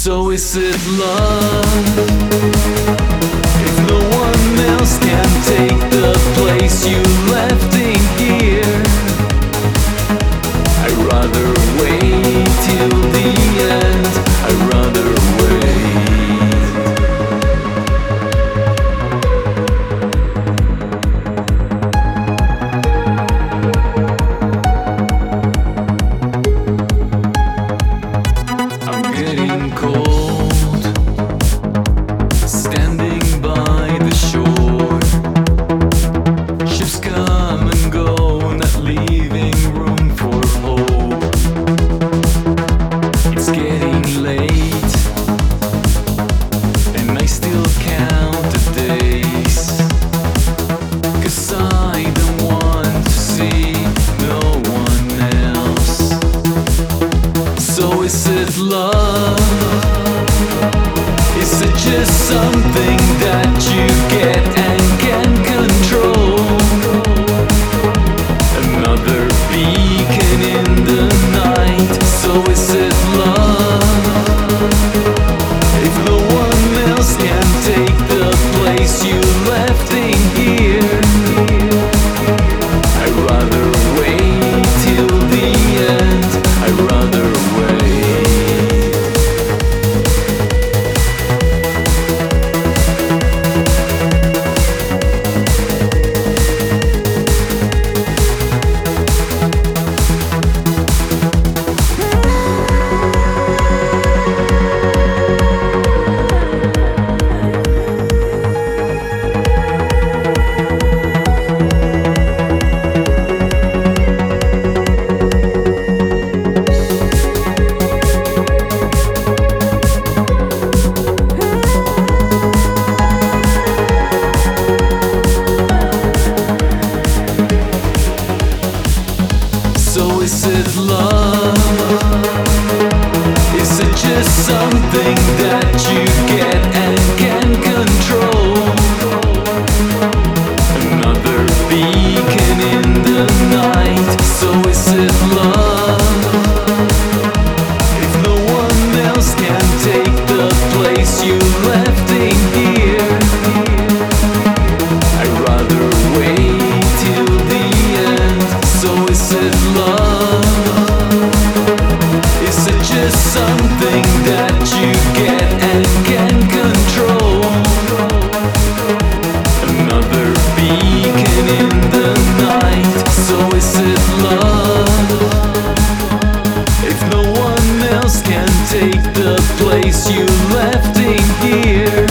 So is it love? If no one else can take the place you left in here, I'd rather wait till the end. I'd rather getting cold, standing by the shore. Ships come and go, not leaving room for hope. It's getting late, and I still count the days, 'cause I don't want to see no one else. So is it love? Is it just something that you get and can control? Another beacon in the night. So is it love? If no one else can take the place you left in here, I'd rather wait till the end. I'd rather So is it love? Is it just something that you get and can control? Another beacon in the night. So is it love? If no one else can take the place you left in here, I'd rather wait till the end. So is it love? Is it just something that you get and can control? Another beacon in the night. So is it love? If no one else can take the place you left in here,